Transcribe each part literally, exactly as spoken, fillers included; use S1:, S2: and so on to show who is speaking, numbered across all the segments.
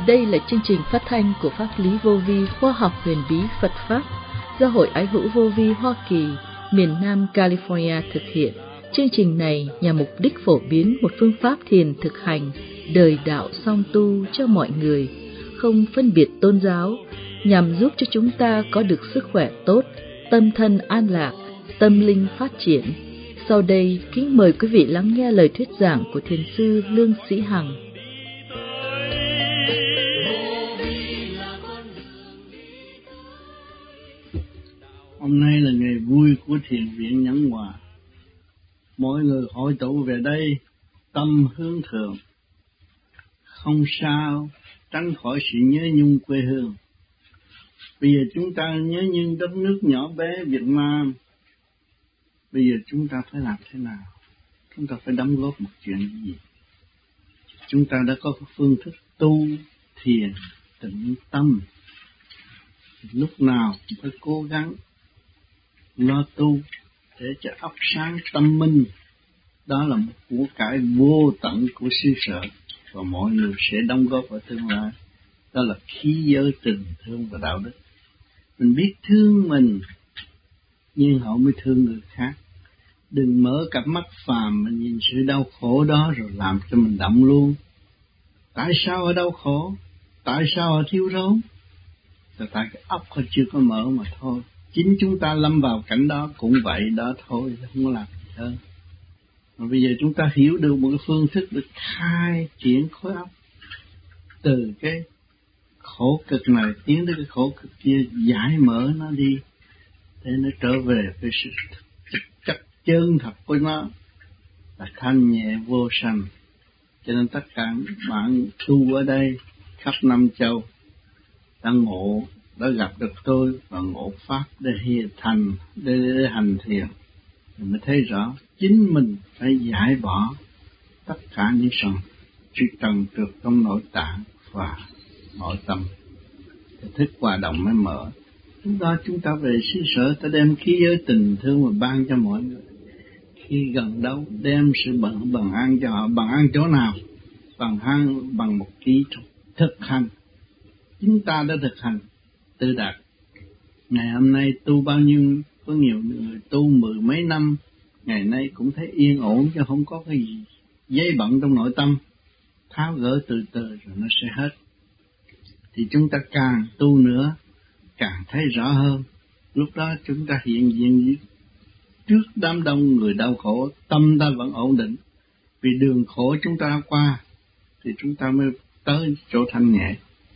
S1: Đây là chương trình phát thanh của Pháp lý vô vi khoa học huyền bí Phật Pháp do Hội Ái hữu Vô vi Hoa Kỳ, miền Nam California thực hiện. Chương trình này nhằm mục đích phổ biến một phương pháp thiền thực hành đời đạo song tu cho mọi người, không phân biệt tôn giáo, nhằm giúp cho chúng ta có được sức khỏe tốt, tâm thân an lạc, tâm linh phát triển. Sau đây, kính mời quý vị lắng nghe lời thuyết giảng của Thiền sư Lương Sĩ Hằng.
S2: Hôm nay là ngày vui của Thiền viện Nhẫn Hòa. Mọi người hội tụ về đây, tâm hướng thượng, không sao tránh khỏi sự nhớ nhung quê hương. Bây giờ chúng ta nhớ nhung đất nước nhỏ bé Việt Nam. Bây giờ chúng ta phải làm thế nào? Chúng ta phải đóng góp một chuyện gì? Chúng ta đã có phương thức tu, thiền, tĩnh tâm. Lúc nào cũng phải cố gắng lo tu để cho óc sáng tâm minh. Đó là một của cải vô tận của xứ sở và mọi người sẽ đóng góp ở tương lai. Đó là khí giới tình thương và đạo đức. Mình biết thương mình nhưng họ mới thương người khác. Đừng mở cặp mắt phàm mình nhìn sự đau khổ đó rồi làm cho mình động luôn. Tại sao họ đau khổ? Tại sao họ thiếu thốn? Là tại cái óc họ chưa có mở mà thôi. Chính chúng ta lâm vào cảnh đó cũng vậy đó thôi, không có làm gì hơn. Mà bây giờ chúng ta hiểu được một cái phương thức để khai triển khối óc từ cái khổ cực này tiến tới cái khổ cực kia, giải mở nó đi để nó trở về với sự chất chân thật của nó là thanh nhẹ vô sanh. Cho nên tất cả bạn tu ở đây khắp năm châu đã ngộ, đã gặp được tôi và ngộ pháp để hiện thành, để, để hành thiền, thì mới thấy rõ chính mình phải giải bỏ tất cả những sân sự trần trượt trong nội tạng và nội tâm, thì thức hòa đồng mới mở. Chúng ta chúng ta về xứ sở, ta đem khí giới tình thương và ban cho mọi người. Khi gần đâu đem sự bằng bằng ăn cho họ. Bằng ăn chỗ nào? Bằng ăn bằng một kỹ thuật thực hành. Chúng ta đã thực hành tự đạt. Ngày hôm nay tu bao nhiêu, có nhiều người tu mười mấy năm, ngày nay cũng thấy yên ổn chứ không có cái gì dây bận trong nội tâm. Tháo gỡ từ từ rồi nó sẽ hết. Thì chúng ta càng tu nữa, càng thấy rõ hơn. Lúc đó chúng ta hiện diện trước đám đông người đau khổ, tâm ta vẫn ổn định. Vì đường khổ chúng ta qua, thì chúng ta mới tới chỗ thanh nhẹ.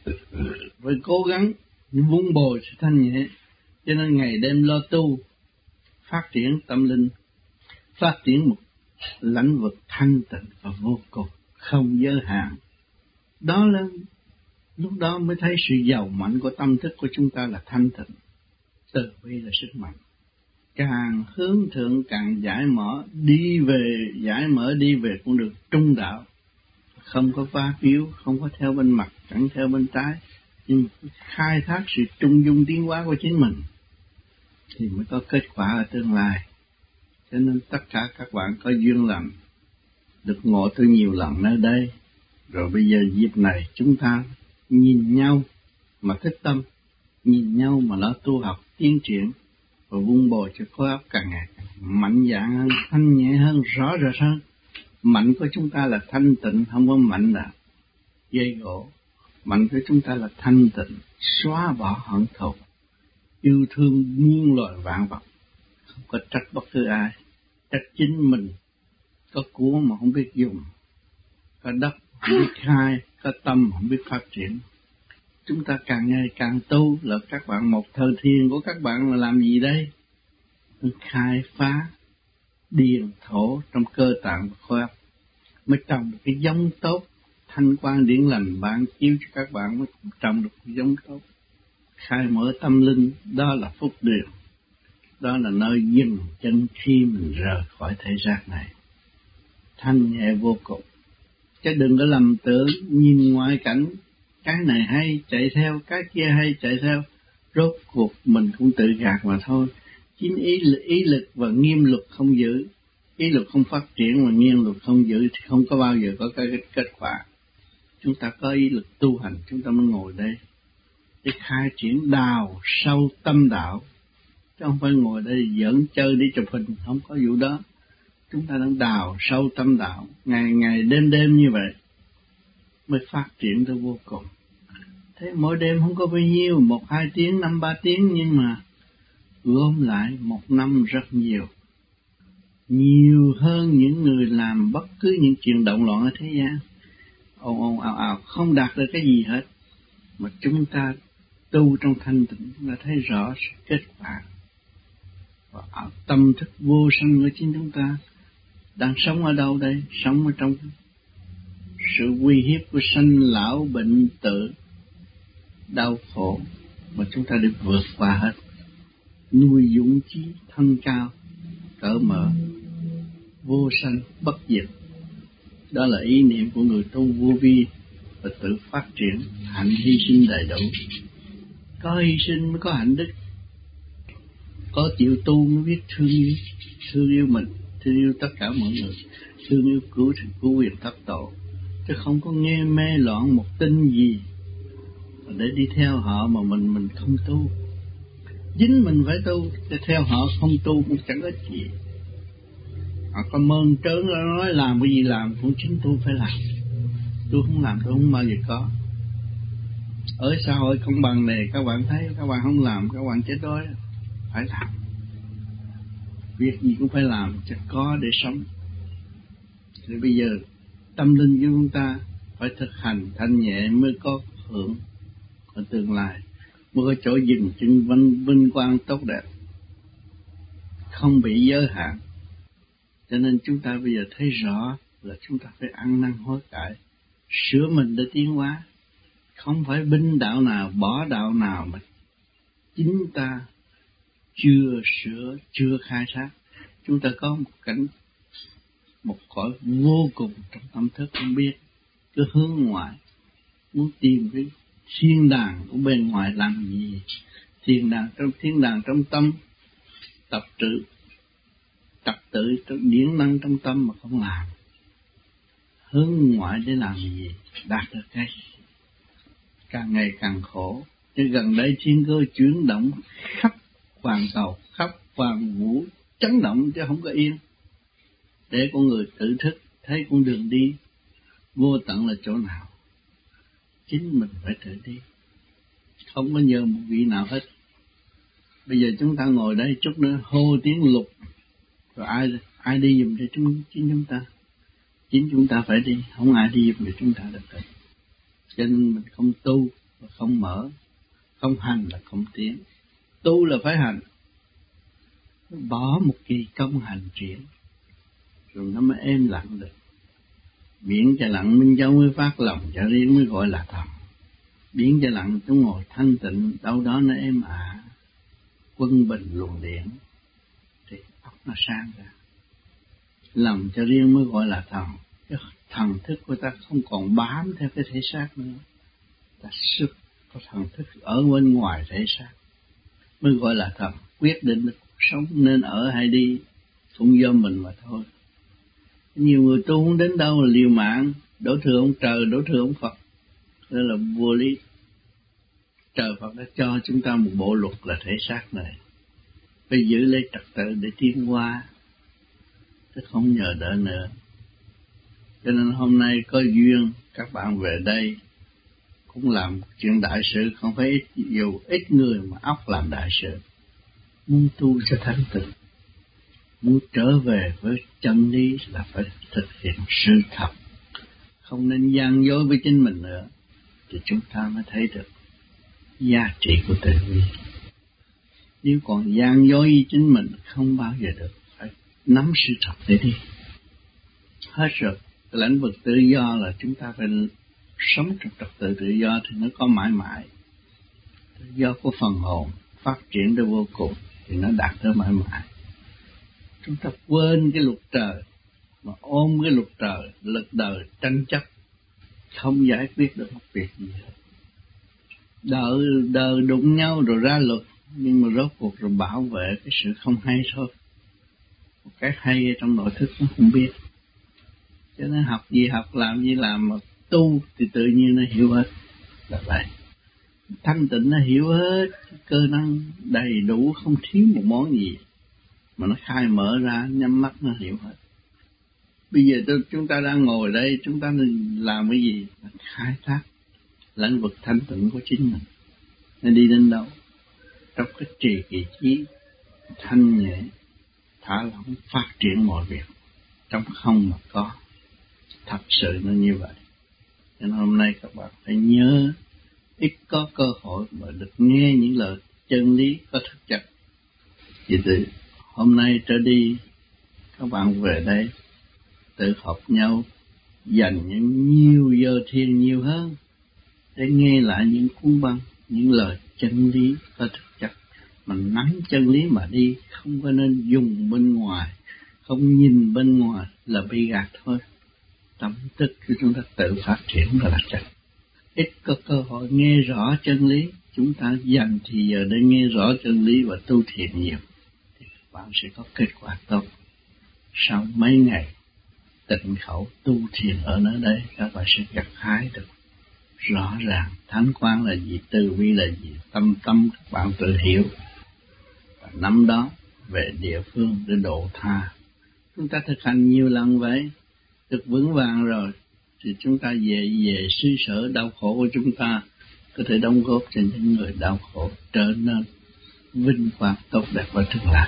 S2: Với cố gắng vun bồi sự thanh nhẹ, cho nên ngày đêm lo tu, phát triển tâm linh, phát triển một lãnh vực thanh tịnh và vô cùng, không giới hạn. Đó là lúc đó mới thấy sự giàu mạnh của tâm thức của chúng ta là thanh tịnh. Từ bi là sức mạnh. Càng hướng thượng càng giải mở, đi về giải mở đi về con đường trung đạo. Không có va víu, không có theo bên mặt, chẳng theo bên trái, nhưng khai thác sự trung dung tiến hóa của chính mình thì mới có kết quả ở tương lai. Cho nên tất cả các bạn có duyên lành được ngộ tôi nhiều lần nơi đây. Rồi bây giờ dịp này chúng ta nhìn nhau mà thích tâm, nhìn nhau mà nó tu học tiến triển và vun bồi cho khối óc càng ngày càng mạnh dạn hơn, thanh nhẹ hơn, rõ rệt hơn. Mạnh của chúng ta là thanh tịnh, không có mạnh là dây gỗ. Mạnh của chúng ta là thanh tịnh, xóa bỏ hận thù, yêu thương muôn loài vạn vật, không có trách bất cứ ai, trách chính mình. Có của mà không biết dùng, có đất không biết khai, có tâm không biết phát triển. Chúng ta càng ngày càng tu là các bạn một thời thiền của các bạn là làm gì đây? Khai phá điền thổ trong cơ tạng và khối óc, mới trồng được cái giống tốt. Thanh quan điển lành bạn chiếu cho các bạn mới trồng được cái giống tốt. Khai mở tâm linh, đó là phúc điều. Đó là nơi dừng chân khi mình rời khỏi thể xác này. Thanh nhẹ vô cùng. Chứ đừng có lầm tưởng nhìn ngoại cảnh, cái này hay chạy theo, cái kia hay chạy theo. Rốt cuộc mình cũng tự gạt mà thôi. Chính ý, ý lực và nghiêm luật không giữ. Ý luật không phát triển mà nghiêm luật không giữ thì không có bao giờ có cái kết quả. chúng ta có ý lực tu hành, chúng ta mới ngồi đây để khai triển đào sâu tâm đạo, chứ không phải ngồi đây giỡn chơi để chụp hình, không có vụ đó. Chúng ta đang đào sâu tâm đạo, ngày ngày đêm đêm như vậy mới phát triển tới vô cùng. Thế mỗi đêm không có bao nhiêu, một hai tiếng, năm ba tiếng, nhưng mà gom lại một năm rất nhiều, nhiều hơn những người làm bất cứ những chuyện động loạn ở thế gian, ồn ồn ào ào không đạt được cái gì hết. Mà chúng ta tu trong thanh tịnh, chúng ta thấy rõ kết quả và tâm thức vô sanh của chính chúng ta đang sống ở đâu đây? Sống ở trong sự uy hiếp của sanh lão bệnh tử, đau khổ mà chúng ta được vượt qua hết. Nuôi dũng chí thân cao, cởi mở, vô sanh bất diệt. Đó là ý niệm của người tu vô vi, và tự phát triển hạnh hy sinh đầy đủ. Có hy sinh mới có hạnh đức, có chịu tu mới biết thương yêu, thương yêu mình, thương yêu tất cả mọi người, thương yêu cứu cứu quyền thất tổ, chứ không có nghe mê loạn một tin gì để đi theo họ mà mình mình không tu. Chính mình phải tu, để theo họ không tu cũng chẳng có gì. Họ có mơn trớn nói làm cái gì làm, cũng chính tôi phải làm. Tôi không làm tôi không bao giờ có. Ở xã hội công bằng này các bạn thấy, các bạn không làm các bạn chết đói. Phải làm, việc gì cũng phải làm cho có để sống. Thì bây giờ tâm linh của chúng ta phải thực hành thanh nhẹ mới có hưởng ở tương lai, mới có chỗ dừng chân vinh, vinh quang tốt đẹp, không bị giới hạn. Cho nên chúng ta bây giờ thấy rõ là chúng ta phải ăn năn hối cải, sửa mình để tiến hóa. Không phải binh đạo nào, bỏ đạo nào mà chính ta chưa sửa, chưa khai thác. Chúng ta có một cảnh, một cõi vô cùng trong tâm thức không biết, cứ hướng ngoại, muốn tìm cái thiên đàng của bên ngoài làm gì. Thiên đàng trong thiên đàng trong tâm, tập tự, tập tự trong điển năng trong tâm mà không làm, hướng ngoại để làm gì, đạt được cái càng ngày càng khổ. Chứ gần đây thiên cơ chuyển động khắp hoàn cầu, khắp hoàn vũ chấn động chứ không có yên. Để con người tự thức thấy con đường đi vô tận là chỗ nào, chính mình phải tự đi, không có nhờ một vị nào hết. Bây giờ chúng ta ngồi đây chút nữa hô tiếng lục, rồi ai ai đi giùm cho chúng chính chúng ta, chính chúng ta phải đi, không ai đi giùm để chúng ta được hết. Cho nên mình không tu và không mở, không hành là không tiến. Tu là phải hành, bỏ một kỳ công hành triển, rồi nó mới êm lặng được. Biển cho lặng minh châu mới phát lòng cho riêng mới gọi là thần. Biển cho lặng chúng ngồi thanh tịnh, đâu đó nó êm ả, quân bình luồng điện, thì óc nó sang ra. Lòng cho riêng mới gọi là thần. Cái thần thức của ta không còn bám theo cái thể xác nữa. Ta sức có thần thức ở bên ngoài thể xác mới gọi là thần. Quyết định được cuộc sống nên ở hay đi cũng do mình mà thôi. Nhiều người tu không đến đâu là liều mạng, đổ thừa ông trời, đổ thừa ông Phật. Đó là vô lý. Trời Phật đã cho chúng ta một bộ luật là thể xác này, phải giữ lấy trật tự để tiến qua, chứ không nhờ đợi nữa. Cho nên hôm nay có duyên các bạn về đây cũng làm chuyện đại sự, không phải ít, dù ít người mà óc làm đại sự. Muốn tu cho thanh tịnh, muốn trở về với chân lý là phải thực hiện sự thật, không nên gian dối với chính mình nữa, thì chúng ta mới thấy được giá trị của tự vi. Nếu còn gian dối với chính mình không bao giờ được, phải nắm sự thật để đi. Hết rồi, lĩnh vực tự do là chúng ta phải sống trong trật tự tự do thì nó có mãi mãi. Tự do của phần hồn phát triển đến vô cùng thì nó đạt tới mãi mãi. Chúng ta quên cái luật trời mà ôm cái luật trời, lực đời tranh chấp, không giải quyết được một việc gì hết. Đời, đời đụng nhau rồi ra luật, nhưng mà rốt cuộc rồi bảo vệ cái sự không hay thôi. Một cái hay trong nội thức nó không biết. Cho nên học gì học, làm gì làm, mà tu thì tự nhiên nó hiểu hết. Là vậy. Thanh tịnh nó hiểu hết, cơ năng đầy đủ, không thiếu một món gì. Mà nó khai mở ra, nhắm mắt nó hiểu hết. Bây giờ chúng ta đang ngồi đây, chúng ta nên làm cái gì? Khai thác lĩnh vực thanh tịnh của chính mình. Nó đi đến đâu? Trong cái trì kỳ trí, thanh nhẹ, thả lỏng, phát triển mọi việc. Trong không mà có. Thật sự nó như vậy. Nên hôm nay các bạn phải nhớ, ít có cơ hội mà được nghe những lời chân lý có thực chất. Vì từ hôm nay trở đi, các bạn về đây tự học nhau, dành những nhiều giờ thiền nhiều hơn để nghe lại những cuốn băng, những lời chân lý có thực chất. Mình nắm chân lý mà đi, không có nên dùng bên ngoài, không nhìn bên ngoài là bị gạt thôi. Tâm thức của chúng ta tự phát triển là chắc. Ít có cơ hội nghe rõ chân lý, chúng ta dành thì giờ để nghe rõ chân lý và tu thiền nhiều, thì các bạn sẽ có kết quả tốt. Sau mấy ngày tịnh khẩu tu thiền ở nơi đây, các bạn sẽ gặt hái được rõ ràng thánh quang là gì, từ bi là gì, tâm tâm các bạn tự hiểu. Và năm đó về địa phương để độ tha. Chúng ta thực hành nhiều lần vậy, được vững vàng rồi, thì chúng ta về về xứ sở đau khổ của chúng ta có thể đóng góp cho những người đau khổ trở nên vinh quang tốt đẹp ở tương lai.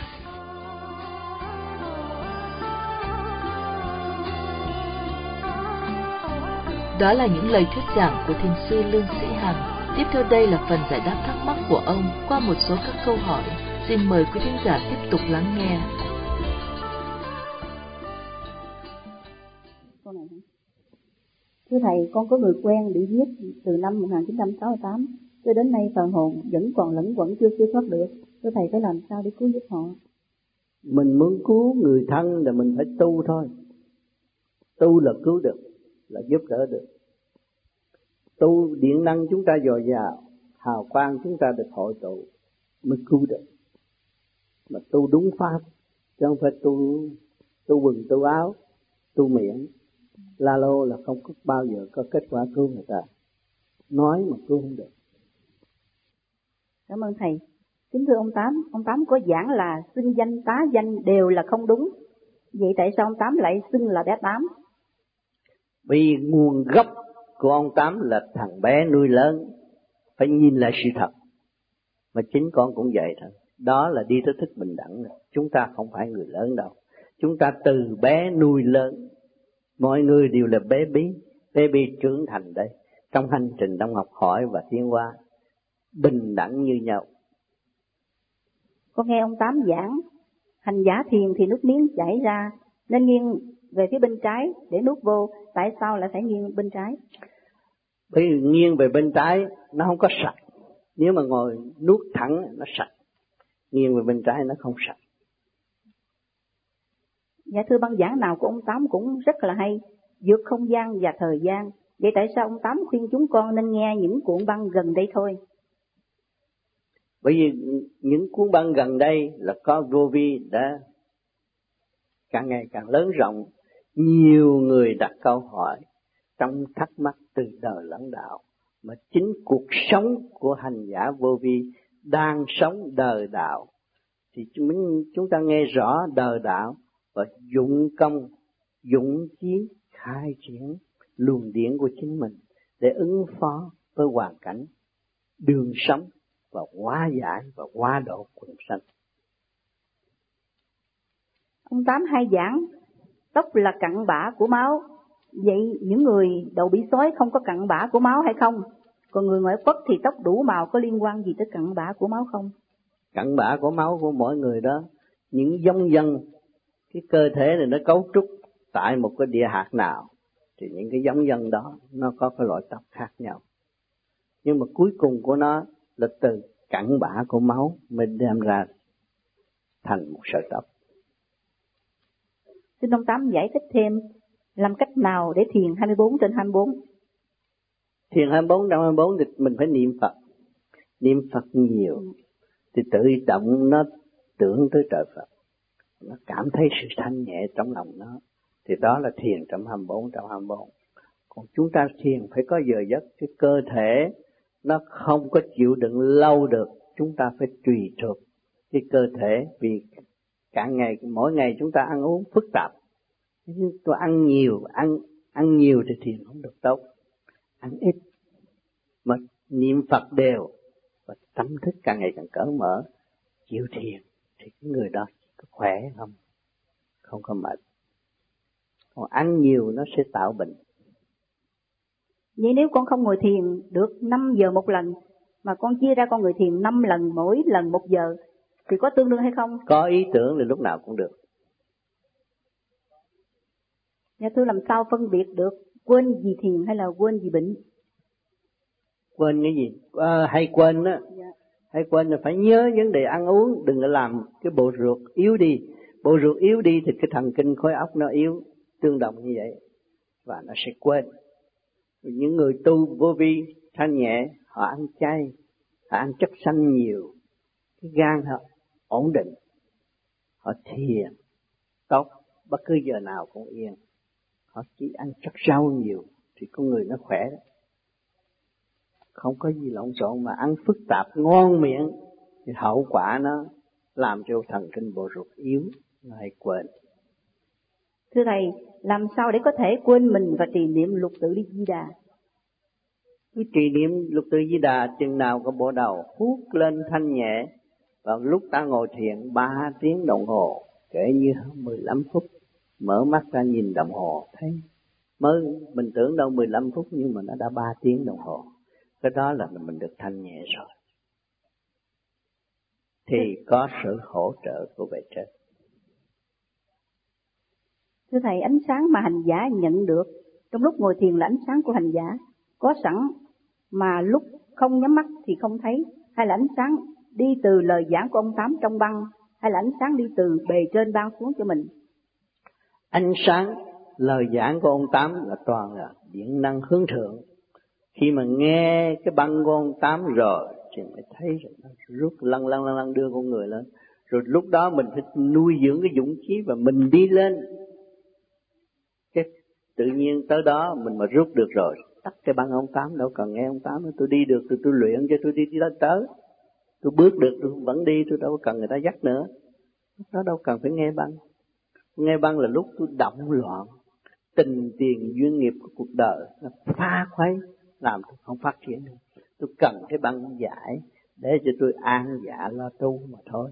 S1: Đó là những lời thuyết giảng của thiền sư Lương Sĩ Hằng. Tiếp theo đây là phần giải đáp thắc mắc của ông qua một số các câu hỏi. Xin mời quý thính giả tiếp tục lắng nghe.
S3: Thưa Thầy, con có người quen bị giết từ năm một nghìn chín trăm sáu mươi tám, cho đến nay phần hồn vẫn còn lẫn quẩn chưa siêu thoát được. Thưa Thầy, phải làm sao để cứu giúp họ?
S4: Mình muốn cứu người thân là mình phải tu thôi. Tu là cứu được, là giúp đỡ được. Tu điện năng chúng ta dồi dào, hào quang chúng ta được hội tụ mới cứu được. Mà tu đúng pháp, chứ không phải tu tu quần tu áo, tu miệng, la lô là không có bao giờ có kết quả cứu người ta. Nói mà cứu không được.
S3: Cảm ơn Thầy. Kính thưa ông Tám, ông Tám có giảng là xưng danh tá danh đều là không đúng. Vậy tại sao ông Tám lại xưng là bé Tám?
S4: Vì nguồn gốc của ông Tám là thằng bé nuôi lớn, phải nhìn lại sự thật. Mà chính con cũng vậy thôi. Đó là đi tới thức bình đẳng. Chúng ta không phải người lớn đâu. Chúng ta từ bé nuôi lớn. Mọi người đều là bé bí, bé bí trưởng thành đây. Trong hành trình trong học hỏi và tiến hóa, bình đẳng như nhau.
S3: Con nghe ông Tám giảng, hành giả thiền thì nước miếng chảy ra, nên nghiêng về phía bên trái để nuốt vô. Tại sao lại phải nghiêng bên trái?
S4: Bởi vì nghiêng về bên trái nó không có sạch. Nếu mà ngồi nuốt thẳng nó sạch. Nghiêng về bên trái nó không sạch.
S3: Dạ thưa, băng giảng nào của ông Tám cũng rất là hay, vượt không gian và thời gian. Vậy tại sao ông Tám khuyên chúng con nên nghe những cuộn băng gần đây thôi?
S4: Bởi vì những cuốn băng gần đây là có vô vi đã càng ngày càng lớn rộng. Nhiều người đặt câu hỏi trong thắc mắc từ đời lẫn đạo. Mà chính cuộc sống của hành giả vô vi đang sống đời đạo. Thì chúng ta nghe rõ đời đạo và dụng công, dụng chí khai triển luồng điển của chính mình để ứng phó với hoàn cảnh, đường sống và hóa giải và hóa độ quần sanh.
S3: Ông Tám hay giảng tóc là cặn bã của máu. Vậy những người đầu bị sói không có cặn bã của máu hay không? Còn người ngoại quốc thì tóc đủ màu, có liên quan gì tới cặn bã của máu không?
S4: Cặn bã của máu của mỗi người đó, những giống dân, cái cơ thể này nó cấu trúc tại một cái địa hạt nào, thì những cái giống dân đó nó có cái loại tóc khác nhau. Nhưng mà cuối cùng của nó là từ cặn bã của máu mình đem ra thành một sợi tóc.
S3: Xin ông Tám giải thích thêm, làm cách nào để thiền hai mươi bốn trên hai mươi bốn?
S4: Thiền hai mươi bốn trên hai mươi bốn thì mình phải niệm Phật. Niệm Phật nhiều thì tự động nó tưởng tới trời Phật. Nó cảm thấy sự thanh nhẹ trong lòng nó. Thì đó là thiền trong hai mươi bốn trên hai mươi bốn. Còn chúng ta thiền phải có giờ giấc, cái cơ thể nó không có chịu đựng lâu được, chúng ta phải tùy thuộc cái cơ thể, vì cả ngày mỗi ngày chúng ta ăn uống phức tạp. Tôi ăn nhiều, ăn ăn nhiều thì thiền không được tốt. Ăn ít mà niệm Phật đều và tâm thức càng ngày càng cởi mở, chịu thiền thì cái người đó có khỏe không? Không có mệt. Còn ăn nhiều nó sẽ tạo bệnh.
S3: Vậy nếu con không ngồi thiền được năm giờ một lần, mà con chia ra con ngồi thiền năm lần, mỗi lần một giờ, thì có tương đương hay không?
S4: Có ý tưởng thì lúc nào cũng được.
S3: Nhà thưa làm sao phân biệt được quên vì thiền hay là quên vì bệnh?
S4: Quên cái gì? À, hay quên á. Dạ. Hay quên là phải nhớ vấn đề ăn uống, đừng có làm cái bộ ruột yếu đi. Bộ ruột yếu đi thì cái thần kinh khối óc nó yếu, tương đồng như vậy, và nó sẽ quên. Những người tu vô vi thanh nhẹ, họ ăn chay, họ ăn chất xanh nhiều, cái gan họ ổn định, họ thiền tốt, bất cứ giờ nào cũng yên. Họ chỉ ăn chất rau nhiều thì con người nó khỏe đó. Không có gì lộn xộn mà ăn phức tạp ngon miệng thì hậu quả nó làm cho thần kinh bộ ruột yếu, nó hay quên.
S3: Thưa Thầy, làm sao để có thể quên mình và trì niệm Lục Tự Di Đà?
S4: Cái trì niệm Lục Tự Di Đà chừng nào có bộ đầu hút lên thanh nhẹ, và lúc ta ngồi thiền ba tiếng đồng hồ, kể như mười lăm phút, mở mắt ra nhìn đồng hồ thấy mới mình tưởng đâu mười lăm phút nhưng mà nó đã ba tiếng đồng hồ. Cái đó là mình được thanh nhẹ rồi. Thì có sự hỗ trợ của bề trên.
S3: Thưa Thầy, ánh sáng mà hành giả nhận được trong lúc ngồi thiền là ánh sáng của hành giả có sẵn, mà lúc không nhắm mắt thì không thấy, hay là ánh sáng đi từ lời giảng của ông Tám trong băng, hay là ánh sáng đi từ bề trên ban xuống cho mình?
S4: Ánh sáng lời giảng của ông Tám là toàn là điện năng hướng thượng. Khi mà nghe cái băng của ông Tám rồi thì mới thấy rồi nó rút lăn lăn lăn lăn đưa con người lên. Rồi lúc đó mình phải nuôi dưỡng cái dũng khí và mình đi lên. Cái tự nhiên tới đó mình mà rút được rồi, tắt cái băng ông Tám, đâu cần nghe ông Tám nữa. Tôi đi được thì tôi luyện cho tôi đi đi đó tới. Tôi bước được tôi vẫn đi, tôi đâu cần người ta dắt nữa. Lúc đó đâu cần phải nghe băng. Nghe băng là lúc tôi động loạn, tình tiền duyên nghiệp của cuộc đời nó phá khuấy, làm tôi không phát triển được. Tôi cần cái băng giải để cho tôi an dạ lo tu mà thôi.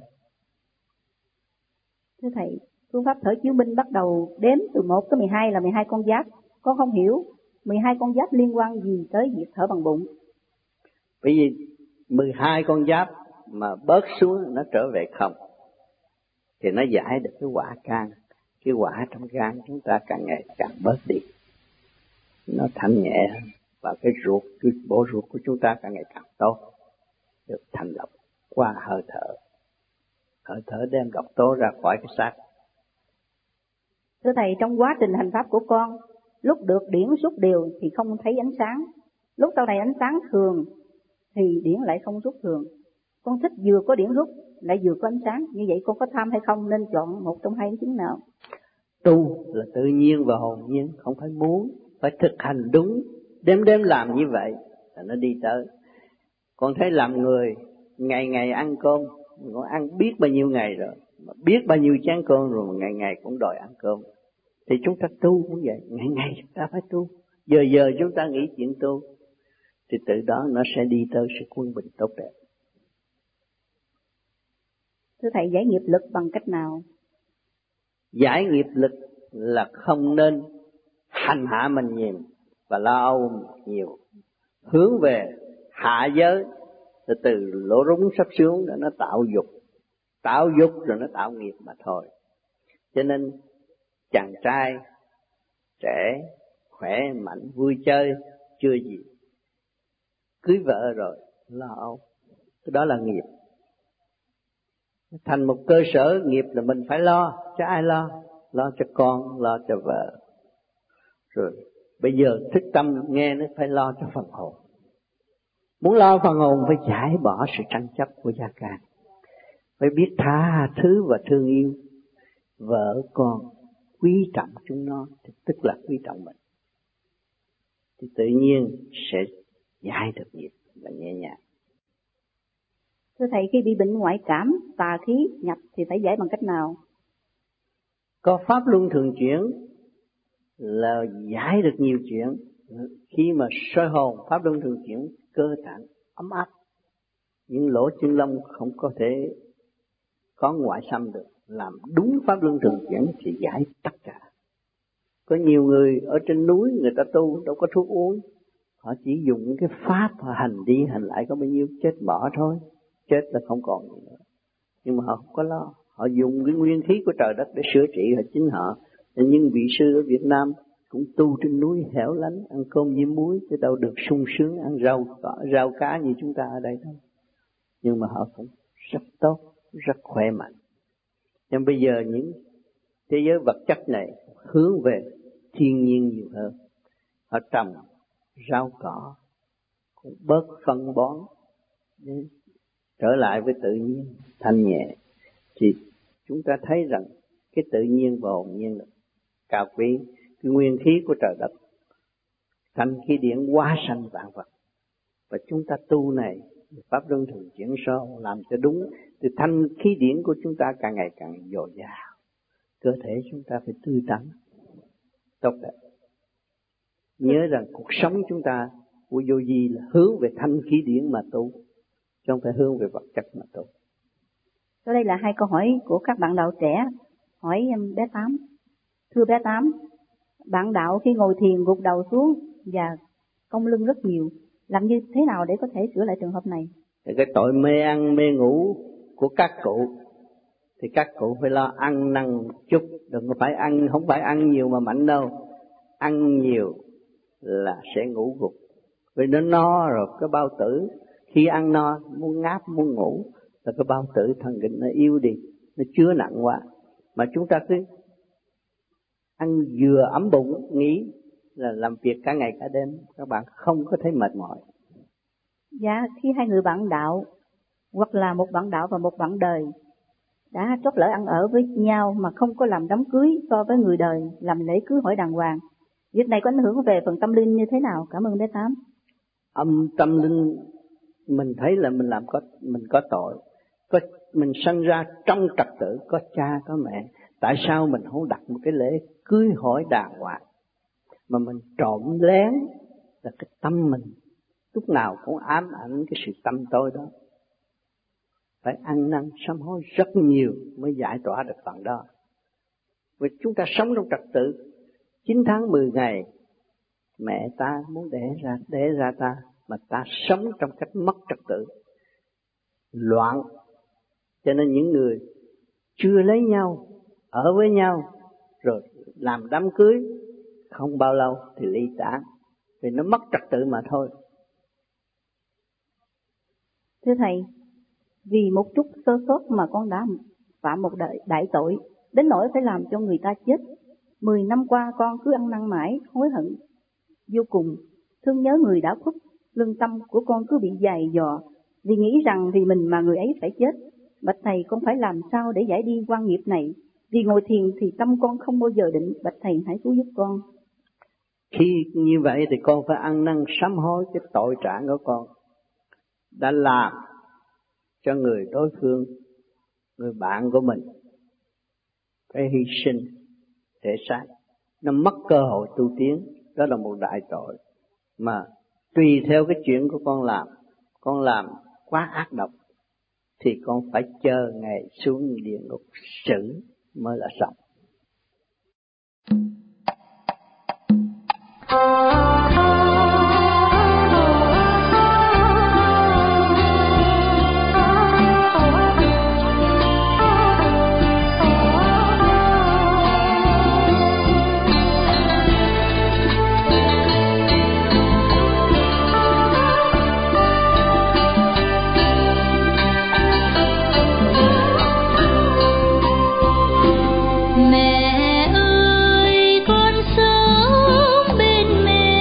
S3: Thưa Thầy, phương pháp thở chiếu minh bắt đầu đếm từ một tới mười hai là mười hai con giáp. Con không hiểu mười hai con giáp liên quan gì tới việc thở bằng bụng.
S4: Bởi vì mười hai con giáp mà bớt xuống nó trở về không, thì nó giải được cái quả can. Cái quả trong gan chúng ta càng ngày càng bớt đi, nó thanh nhẹ, và cái ruột, cái bộ ruột của chúng ta càng ngày càng tốt, được thanh lọc qua hơi thở. Hơi thở đem độc tố ra khỏi cái xác.
S3: Thưa Thầy, trong quá trình hành pháp của con, lúc được điển rút đều thì không thấy ánh sáng, lúc sau này ánh sáng thường thì điển lại không rút thường. Con thích vừa có điển rút lại vừa có ánh sáng, như vậy con có tham hay không, nên chọn một trong hai ánh chứng nào?
S4: Tu là tự nhiên và hồn nhiên, không phải muốn, phải thực hành đúng, đêm đêm làm như vậy là nó đi tới. Con thấy làm người ngày ngày ăn cơm, con ăn biết bao nhiêu ngày rồi, mà biết bao nhiêu chén cơm rồi mà ngày ngày cũng đòi ăn cơm. Thì chúng ta tu cũng vậy, ngày ngày chúng ta phải tu, giờ giờ chúng ta nghĩ chuyện tu, thì từ đó nó sẽ đi tới sự quân bình tốt đẹp.
S3: Thưa Thầy, giải nghiệp lực bằng cách nào?
S4: Giải nghiệp lực là không nên hành hạ mình nhiều và lo âu nhiều, hướng về hạ giới, từ từ lỗ rúng sắp xuống để nó tạo dục, tạo dục rồi nó tạo nghiệp mà thôi. Cho nên chàng trai trẻ khỏe mạnh vui chơi chưa gì, cưới vợ rồi lo âu, cái đó là nghiệp. Thành một cơ sở nghiệp là mình phải lo, cho ai lo? Lo cho con, lo cho vợ. Rồi bây giờ thức tâm nghe nó phải lo cho phần hồn. Muốn lo phần hồn phải giải bỏ sự tranh chấp của gia can, phải biết tha thứ và thương yêu vợ con, quý trọng chúng nó thì tức là quý trọng mình. thì tự nhiên sẽ giải được nghiệp và nhẹ nhàng.
S3: Thưa Thầy, khi bị bệnh ngoại cảm, tà khí nhập thì phải giải bằng cách nào?
S4: Có pháp luân thường chuyển là giải được nhiều chuyện. Khi mà soi hồn, pháp luân thường chuyển, cơ tạng ấm áp, những lỗ chân lông không có thể có ngoại xâm được. Làm đúng pháp luân thường chuyển thì giải tất cả. Có nhiều người ở trên núi người ta tu đâu có thuốc uống, họ chỉ dùng cái pháp họ hành đi hành lại có bao nhiêu chết bỏ thôi, chết là không còn gì nữa. Nhưng mà họ không có lo, họ dùng cái nguyên khí của trời đất để sửa trị họ chính họ. Nên những vị sư ở Việt Nam cũng tu trên núi hẻo lánh, ăn cơm với muối chứ đâu được sung sướng ăn rau rau cá như chúng ta ở đây đâu. Nhưng mà họ cũng rất tốt, rất khỏe mạnh. Nhưng bây giờ những thế giới vật chất này hướng về thiên nhiên nhiều hơn. Họ trồng rau cỏ, cũng bớt phân bón, để trở lại với tự nhiên, thanh nhẹ. Thì chúng ta thấy rằng cái tự nhiên và hồn nhiên là cao quý, cái nguyên khí của trời đất, thanh khí điển hóa sanh vạn vật. Và chúng ta tu này, pháp luân thường chuyển sâu, làm cho đúng, thì thanh khí điển của chúng ta càng ngày càng dồi dào. Cơ thể chúng ta phải tươi tắn, tốt đẹp. Nhớ rằng cuộc sống chúng ta của vô vi là hướng về thanh khí điển mà tu, chứ không phải hướng về vật chất mà tu.
S3: Sau đây là hai câu hỏi của các bạn đạo trẻ. Hỏi bé Tám. Thưa bé Tám, bạn đạo khi ngồi thiền gục đầu xuống và cong lưng rất nhiều, làm như thế nào để có thể sửa lại trường hợp này?
S4: Cái tội mê ăn mê ngủ của các cụ thì các cụ phải lo ăn năn chút, đừng có phải ăn, không phải ăn nhiều mà mạnh đâu. Ăn nhiều là sẽ ngủ gục, vì nó no rồi. Cái bao tử khi ăn no muốn ngáp muốn ngủ là cái bao tử thần kinh nó yếu đi, nó chứa nặng quá. Mà chúng ta cứ ăn vừa ấm bụng nghĩ là làm việc cả ngày cả đêm, các bạn không có thấy mệt mỏi.
S3: Dạ, khi hai người bạn đạo hoặc là một bạn đạo và một bạn đời đã trót lỡ ăn ở với nhau mà không có làm đám cưới so với người đời làm lễ cưới hỏi đàng hoàng, việc này có ảnh hưởng về phần tâm linh như thế nào? Cảm ơn bé Tám.
S4: Âm tâm linh mình thấy là mình làm có mình có tội, có mình sinh ra trong trật tự, có cha có mẹ, tại sao mình không đặt một cái lễ cưới hỏi đàng hoàng mà mình trộm lén? Là cái tâm mình lúc nào cũng ám ảnh cái sự tâm tối đó. Phải ăn năn sám hối rất nhiều mới giải tỏa được phần đó. Vì chúng ta sống trong trật tự, chín tháng mười ngày mẹ ta muốn đẻ ra đẻ ra ta, mà ta sống trong cách mất trật tự, loạn. Cho nên những người chưa lấy nhau, ở với nhau rồi làm đám cưới, không bao lâu thì ly tán, vì nó mất trật tự mà thôi.
S3: Thưa Thầy, vì một chút sơ sót mà con đã phạm một đại, đại tội, đến nỗi phải làm cho người ta chết. Mười năm qua con cứ ăn năn mãi, hối hận vô cùng, thương nhớ người đã khuất. Lương tâm của con cứ bị dày dò, vì nghĩ rằng vì mình mà người ấy phải chết. Bạch Thầy, con phải làm sao để giải đi oan nghiệp này? Vì ngồi thiền thì tâm con không bao giờ định. Bạch Thầy hãy cứu giúp con.
S4: Khi như vậy thì con phải ăn năn sám hối cái tội trạng của con đã làm cho người đối phương, người bạn của mình phải hy sinh thể xác, nó mất cơ hội tu tiến. Đó là một đại tội mà tùy theo cái chuyện của con làm. Con làm quá ác độc thì con phải chờ ngày xuống địa ngục xử mới là xong.
S5: Mẹ ơi, con sống bên mẹ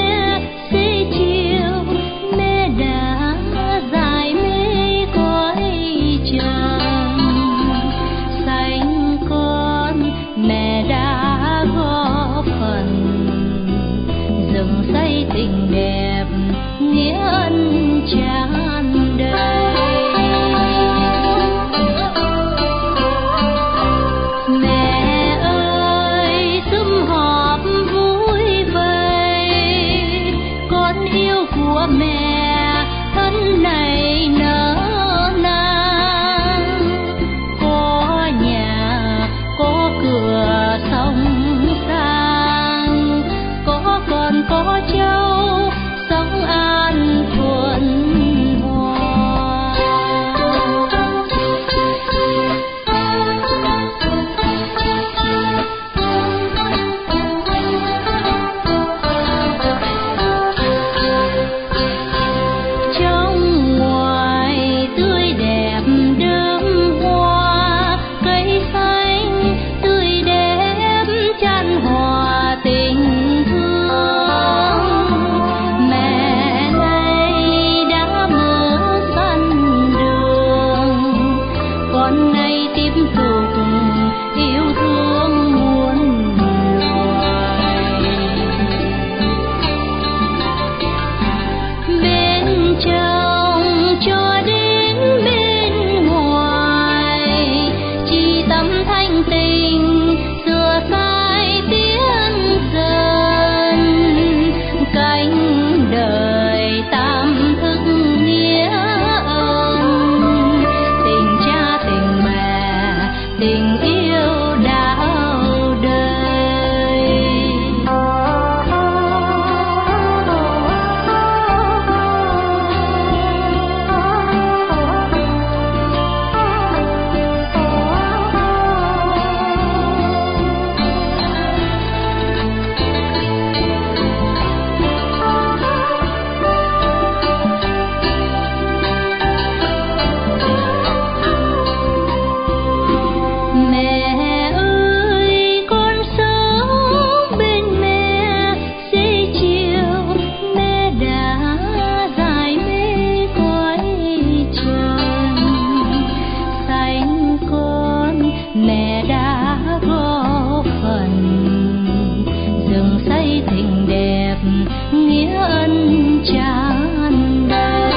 S5: rừng xây tình đẹp nghĩa ân tràn đầy.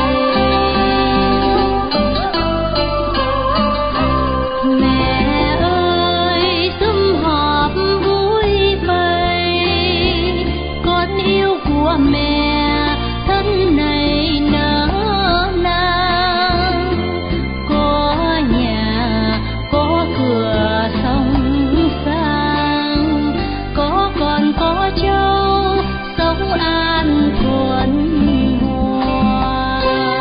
S5: Mẹ ơi sum họp vui vầy, con yêu của mẹ thân này nở nang, có nhà có cửa sông sang, có con có cháu sống an thuận hòa.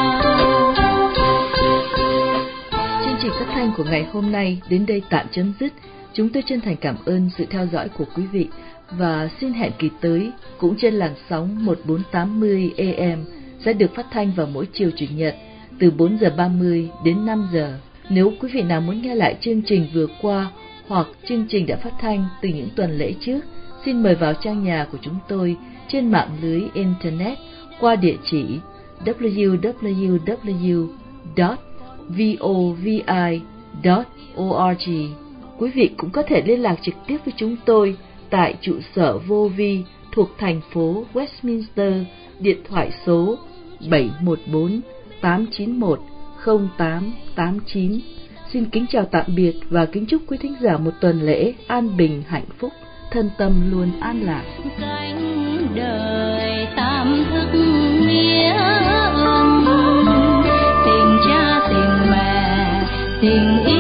S1: Chương trình phát thanh của ngày hôm nay đến đây tạm chấm dứt. Chúng tôi chân thành cảm ơn sự theo dõi của quý vị và xin hẹn kỳ tới cũng trên làn sóng một bốn tám mươi A M sẽ được phát thanh vào mỗi chiều chủ nhật từ bốn giờ ba mươi đến năm giờ. Nếu quý vị nào muốn nghe lại chương trình vừa qua hoặc chương trình đã phát thanh từ những tuần lễ trước, xin mời vào trang nhà của chúng tôi trên mạng lưới Internet qua địa chỉ w w w chấm vovi chấm org. Quý vị cũng có thể liên lạc trực tiếp với chúng tôi tại trụ sở vô vi thuộc thành phố Westminster, điện thoại số bảy một bốn tám chín một không tám tám chín. Xin kính chào tạm biệt và kính chúc quý thính giả một tuần lễ an bình hạnh phúc, thân tâm luôn an lạc.
S5: Cánh đời tam thức nghĩa ân, tình cha tình mẹ tình yêu